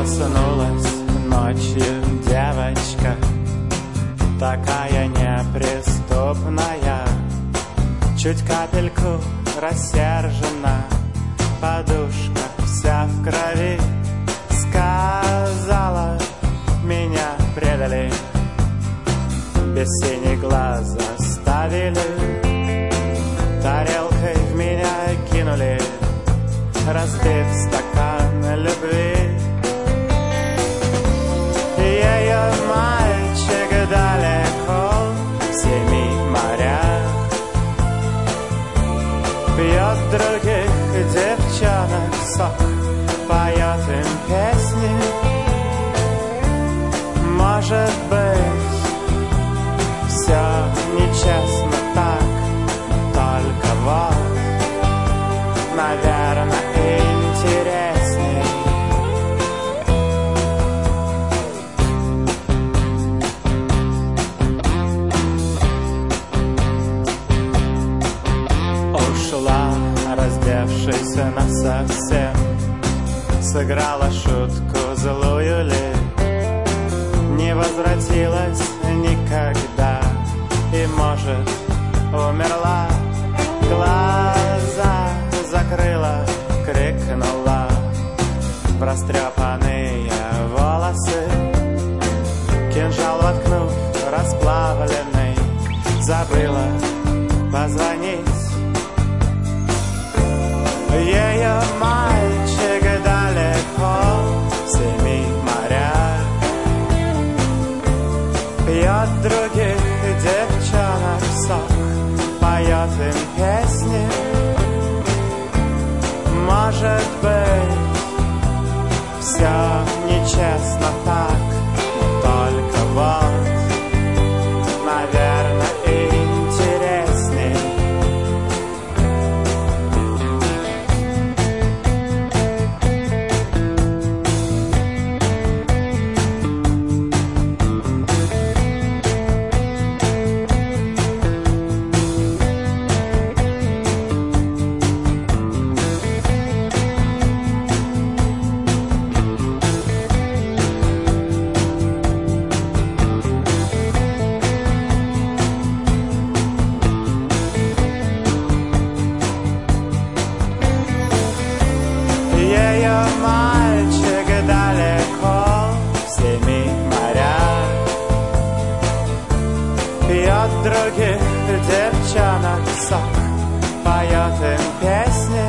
Проснулась ночью девочка, такая неприступная, чуть капельку рассержена, подушка вся в крови. Сказала, меня предали, без синих глаз заставили, тарелкой в меня кинули, разбив стакан любви. Ее мальчик далеко, в 7 морях, пьет других девчонок сок, поет им песни. Может быть, все нечестно так, только вот, наверное, интересней. Ушла, раздевшись насовсем, сыграла шутку злую ли, не возвратилась никогда и, может, умерла. Глаза закрыла, крикнула в растрепанные волосы, кинжал воткнув расплавленный, забыла позвонить. Ее мальчик далеко, в 7 морях, пьет других девчонок сок, поет им песни. Может быть, все нечестно так, но только вот, наверное, интересней. Ее мальчик далеко, в 7 морях, пьет других девчонок сок, поет им песни.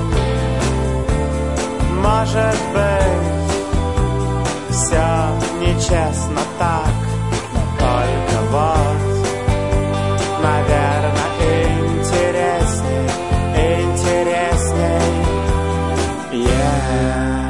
Может быть, все нечестно так, но только вот, наверное, интересней, интересней. Yeah.